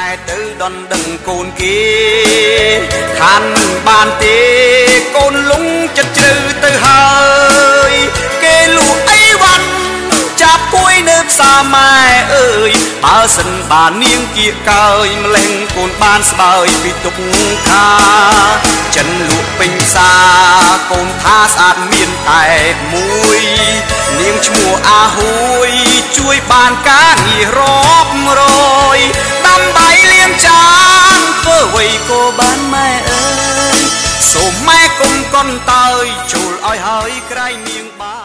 ទៅដនដឹងកូនគេខានបានទេកូនលងចិត្តជ្រៅទៅហើយគេលក់អីវ៉ាន់ចាប់គួយនៅផ្សារម៉ែអើយបើសិនបាននាងគៀកកើយម្លេះកូនបានស្បើយពីទុកខាចិនលក់ពេញផ្សារកូនថាស្អាតមានតែមួយនាងឈ្មោះអាហួយជួយបានការងាររាប់រយដាំបាយលាងចានធ្វើអ្វីក៏បានម៉ែអើយសូមម៉ែកុំកន់តើយចូលឲ្យហើយក្រៃនាងបាន